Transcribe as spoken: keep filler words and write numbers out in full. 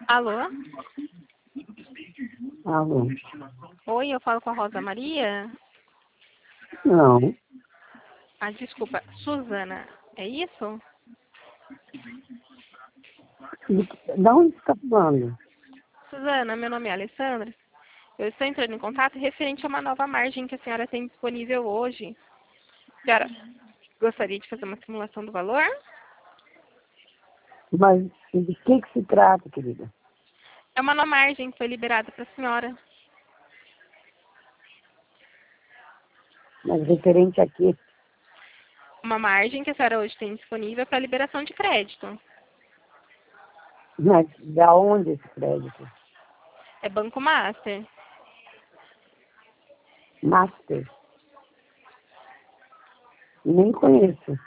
Alô? Alô? Oi, eu falo com a Rosa Maria? Não. Ah, desculpa, Suzana, é isso? De da onde você está falando? Suzana, meu nome é Alessandra. Eu estou entrando em contato referente a uma nova margem que a senhora tem disponível hoje. A senhora gostaria de fazer uma simulação do valor? Mas de que que se trata, querida? É uma nova margem que foi liberada para a senhora. Mas referente a quê? Uma margem que a senhora hoje tem disponível para liberação de crédito. Mas da onde esse crédito? É Banco Master. Master? Nem conheço.